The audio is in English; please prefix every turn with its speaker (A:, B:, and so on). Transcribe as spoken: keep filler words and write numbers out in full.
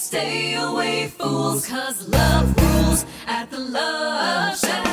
A: Stay away, fools, 'cause love rules at the Love Shack.